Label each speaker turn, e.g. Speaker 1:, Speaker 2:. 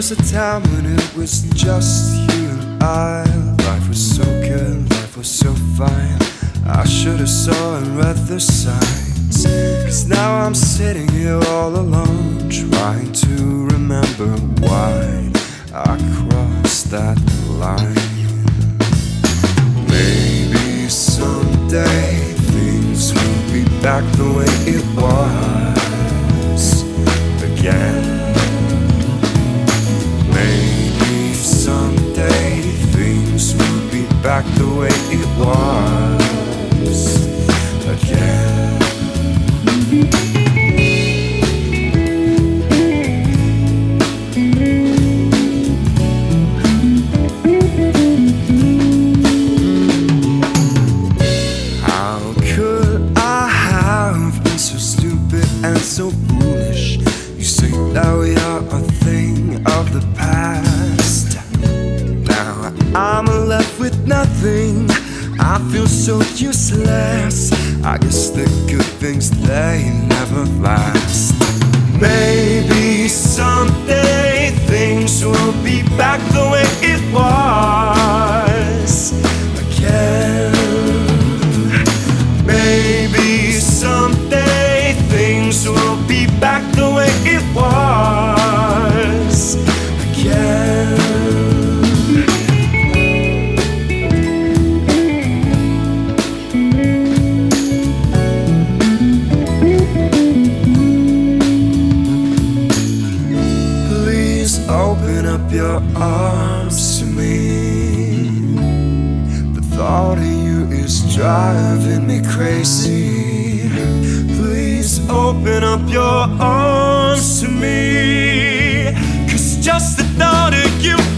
Speaker 1: was a time when it was just you and I. Life was so good, life was so fine. I should've saw and read the signs. 'Cause now I'm sitting here all alone, trying to remember why I crossed that line. Maybe someday things will be back the way it was again. Maybe someday things will be back the way it was again. How could I have been so stupid and so foolish? You say that we are a thing of the past. Now I'm left with nothing. I feel so useless. I guess the good things, they never last. Maybe someday things will be back the way it was again. Maybe someday things will be back the way it was again. Open up your arms to me. The thought of you is driving me crazy. Please open up your arms to me. 'Cause just the thought of you